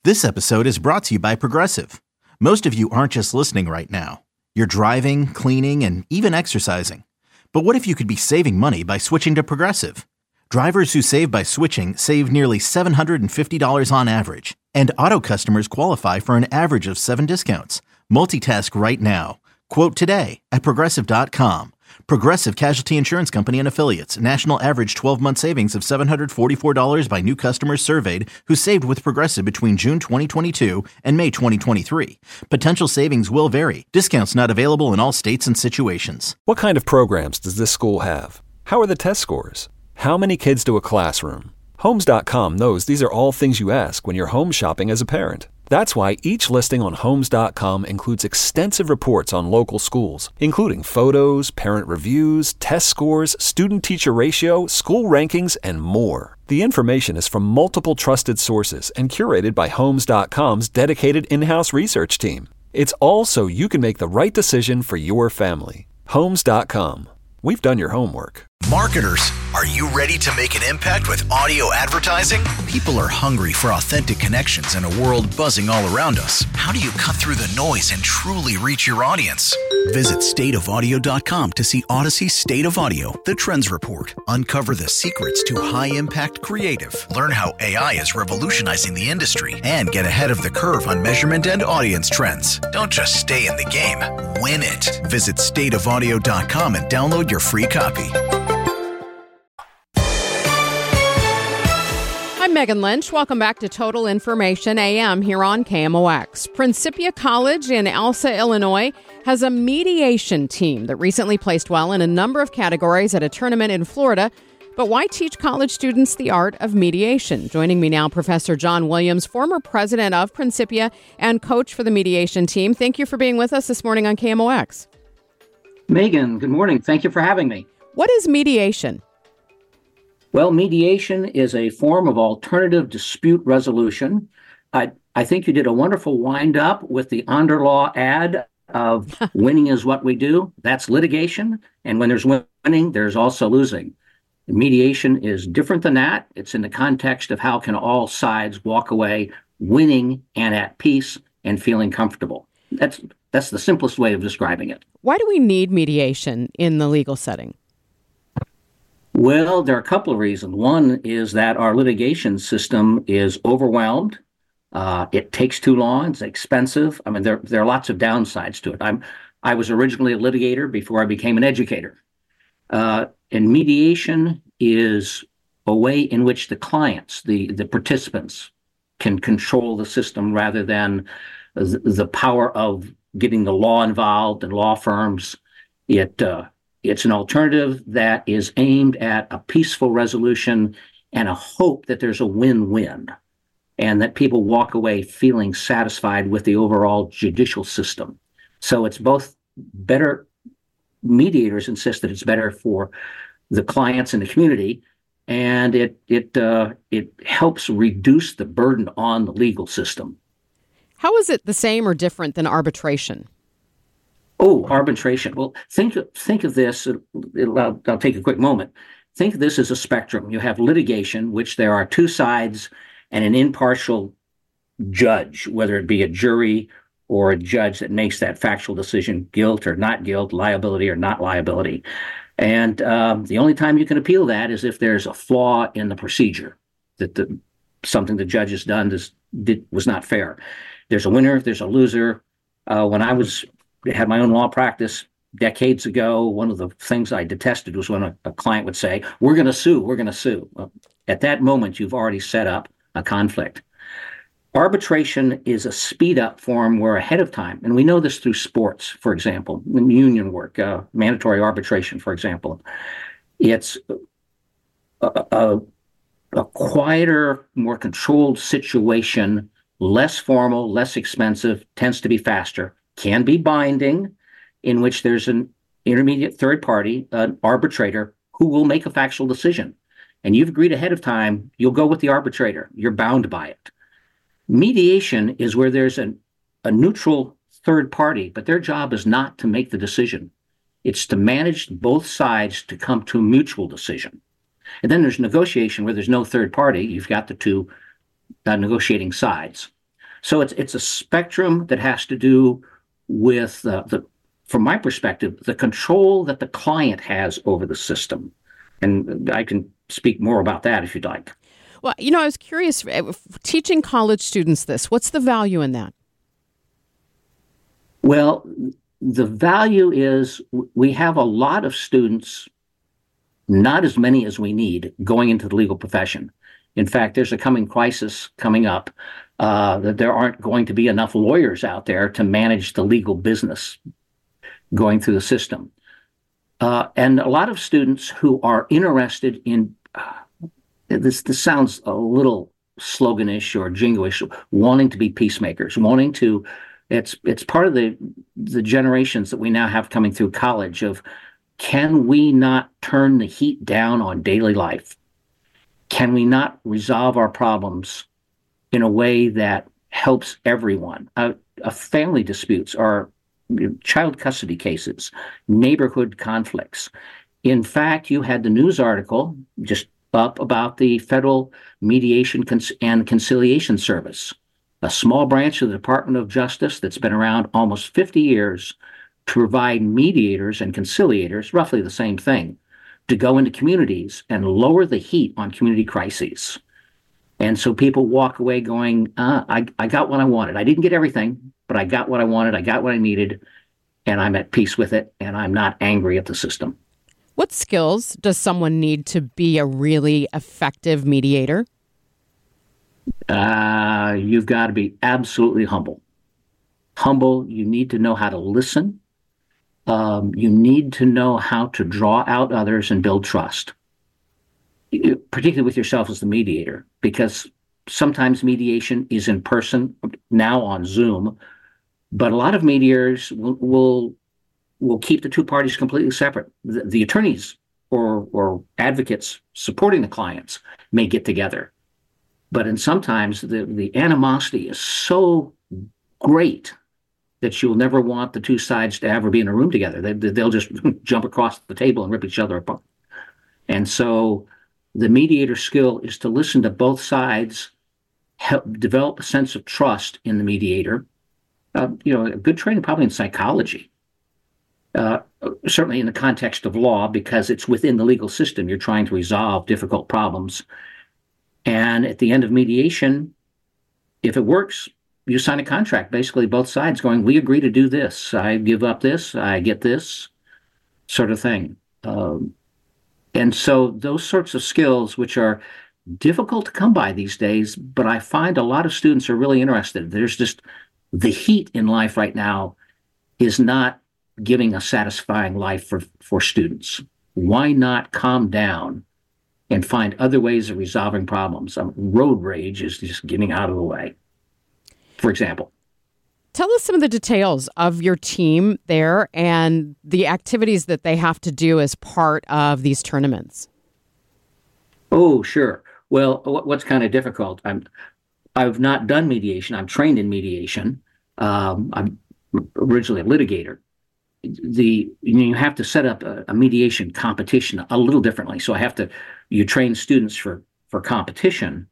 This episode is brought to you by Progressive. Most of you aren't just listening right now. You're driving, cleaning, and even exercising. But what if you could be saving money by switching to Progressive? Drivers who save by switching save nearly $750 on average. And auto customers qualify for an average of 7 discounts. Multitask right now. Quote today at Progressive.com. Progressive Casualty Insurance Company and Affiliates. National average 12-month savings of $744 by new customers surveyed who saved with Progressive between June 2022 and May 2023. Potential savings will vary. Discounts not available in all states and situations. What kind of programs does this school have? How are the test scores? How many kids do a classroom? Homes.com knows these are all things you ask when you're home shopping as a parent. That's why each listing on Homes.com includes extensive reports on local schools, including photos, parent reviews, test scores, student-teacher ratio, school rankings, and more. The information is from multiple trusted sources and curated by Homes.com's dedicated in-house research team. It's all so you can make the right decision for your family. Homes.com. We've done your homework. Marketers, are you ready to make an impact with audio advertising? People are hungry for authentic connections in a world buzzing all around us. How do you cut through the noise and truly reach your audience? Visit stateofaudio.com to see Odyssey State of Audio, the Trends Report. Uncover the secrets to high-impact creative. Learn how AI is revolutionizing the industry and get ahead of the curve on measurement and audience trends. Don't just stay in the game, win it. Visit stateofaudio.com and download your free copy. I'm Megan Lynch. Welcome back to Total Information AM here on KMOX. Principia College in Elsa, Illinois has a mediation team that recently placed well in a number of categories at a tournament in Florida. But why teach college students the art of mediation? Joining me now, Professor John Williams, former president of Principia and coach for the mediation team. Thank you for being with us this morning on KMOX. Megan, good morning. Thank you for having me. What is mediation? Well, mediation is a form of alternative dispute resolution. I think you did a wonderful wind-up with the Underlaw ad of winning is what we do. That's litigation. And when there's winning, there's also losing. Mediation is different than that. It's in the context of how can all sides walk away winning and at peace and feeling comfortable. That's the simplest way of describing it. Why do we need mediation in the legal setting? Well, there are a couple of reasons. One is that our litigation system is overwhelmed. It takes too long. It's expensive. I mean, there are lots of downsides to it. I was originally a litigator before I became an educator. And mediation is a way in which the clients, the participants, can control the system rather than the power of getting the law involved and law firms. It's an alternative that is aimed at a peaceful resolution and a hope that there's a win-win and that people walk away feeling satisfied with the overall judicial system. So it's both better. Mediators insist that it's better for the clients and the community, and it helps reduce the burden on the legal system. How is it the same or different than arbitration? Oh, arbitration. Well, think of this. I'll take a quick moment. Think of this as a spectrum. You have litigation, which there are two sides and an impartial judge, whether it be a jury or a judge that makes that factual decision, guilt or not guilt, liability or not liability. And the only time you can appeal that is if there's a flaw in the procedure, that something the judge has done was not fair. There's a winner, there's a loser. When I had my own law practice decades ago, one of the things I detested was when a client would say, we're going to sue. Well, at that moment, you've already set up a conflict. Arbitration is a speed-up form where ahead of time, and we know this through sports, for example, in union work, mandatory arbitration, for example. It's a quieter, more controlled situation, less formal, less expensive, tends to be faster, can be binding, in which there's an intermediate third party, an arbitrator, who will make a factual decision. And you've agreed ahead of time, you'll go with the arbitrator. You're bound by it. Mediation is where there's a neutral third party, but their job is not to make the decision. It's to manage both sides to come to a mutual decision. And then there's negotiation where there's no third party. You've got the two negotiating sides. So it's a spectrum that has to do with from my perspective, the control that the client has over the system. And I can speak more about that if you'd like. Well, I was curious, teaching college students this, what's the value in that? Well, the value is we have a lot of students, not as many as we need, going into the legal profession. In fact, there's a coming crisis coming up that there aren't going to be enough lawyers out there to manage the legal business going through the system. And a lot of students who are interested in, this sounds a little sloganish or jingoish, wanting to be peacemakers, wanting to, it's part of the generations that we now have coming through college of, can we not turn the heat down on daily life? Can we not resolve our problems in a way that helps everyone? Family disputes are child custody cases, neighborhood conflicts. In fact, you had the news article just up about the Federal Mediation and Conciliation Service, a small branch of the Department of Justice that's been around almost 50 years to provide mediators and conciliators, roughly the same thing, to go into communities and lower the heat on community crises. And so people walk away going, I got what I wanted. I didn't get everything, but I got what I wanted. I got what I needed, and I'm at peace with it, and I'm not angry at the system. What skills does someone need to be a really effective mediator? You've got to be absolutely humble. Humble, you need to know how to listen. You need to know how to draw out others and build trust, particularly with yourself as the mediator, because sometimes mediation is in person, now on Zoom, but a lot of mediators will keep the two parties completely separate. The attorneys or advocates supporting the clients may get together, but sometimes the animosity is so great that you'll never want the two sides to ever be in a room together. They'll just jump across the table and rip each other apart. And so the mediator skill is to listen to both sides, help develop a sense of trust in the mediator. A good training probably in psychology, certainly in the context of law, because it's within the legal system. You're trying to resolve difficult problems. And at the end of mediation, if it works, you sign a contract, basically both sides going, we agree to do this. I give up this, I get this, sort of thing. And so those sorts of skills, which are difficult to come by these days, but I find a lot of students are really interested. There's just the heat in life right now is not giving a satisfying life for students. Why not calm down and find other ways of resolving problems? Road rage is just getting out of the way, for example. Tell us some of the details of your team there and the activities that they have to do as part of these tournaments. Oh, sure. Well, what's kind of difficult? I've not done mediation. I'm trained in mediation. I'm originally a litigator. You have to set up a mediation competition a little differently. So you train students for competition.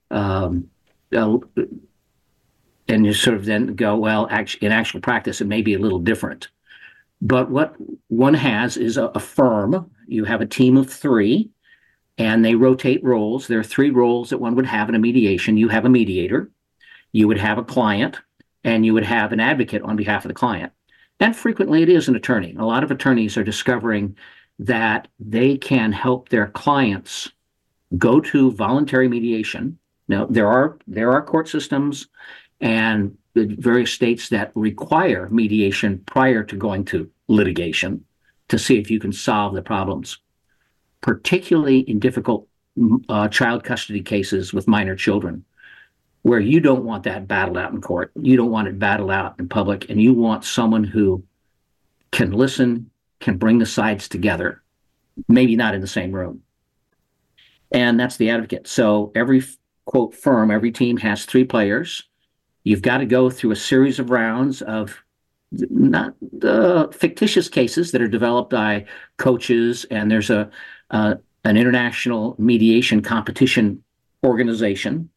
And you sort of then go, well, in actual practice, it may be a little different. But what one has is a firm. You have a team of three, and they rotate roles. There are three roles that one would have in a mediation. You have a mediator, you would have a client, and you would have an advocate on behalf of the client. And frequently it is an attorney. A lot of attorneys are discovering that they can help their clients go to voluntary mediation. Now, there are court systems and the various states that require mediation prior to going to litigation to see if you can solve the problems, particularly in difficult child custody cases with minor children, where you don't want that battled out in court. You don't want it battled out in public, and you want someone who can listen, can bring the sides together, maybe not in the same room. And that's the advocate. So every, quote, firm, every team has three players. You've got to go through a series of rounds of not fictitious cases that are developed by coaches, and there's an international mediation competition organization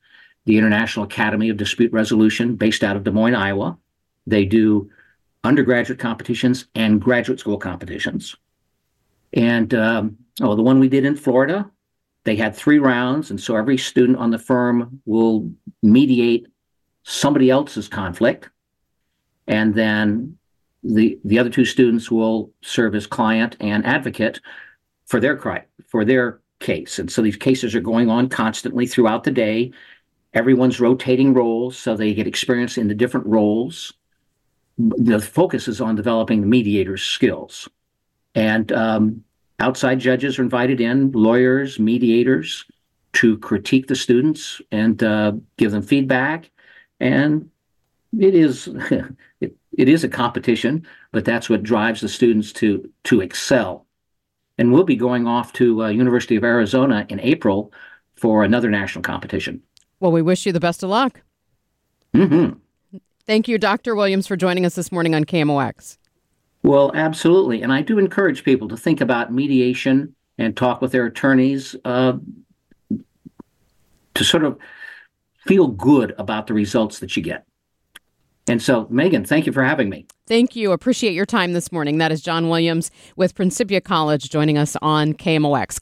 the International Academy of Dispute Resolution based out of Des Moines, Iowa. They do undergraduate competitions and graduate school competitions. And the one we did in Florida, they had 3 rounds. And so every student on the firm will mediate somebody else's conflict. And then the other 2 students will serve as client and advocate for their case. And so these cases are going on constantly throughout the day. Everyone's rotating roles, so they get experience in the different roles. The focus is on developing the mediator's skills. And outside judges are invited in, lawyers, mediators, to critique the students and give them feedback. And it is a competition, but that's what drives the students to excel. And we'll be going off to University of Arizona in April for another national competition. Well, we wish you the best of luck. Mm-hmm. Thank you, Dr. Williams, for joining us this morning on KMOX. Well, absolutely. And I do encourage people to think about mediation and talk with their attorneys to sort of feel good about the results that you get. And so, Megan, thank you for having me. Thank you. Appreciate your time this morning. That is John Williams with Principia College joining us on KMOX.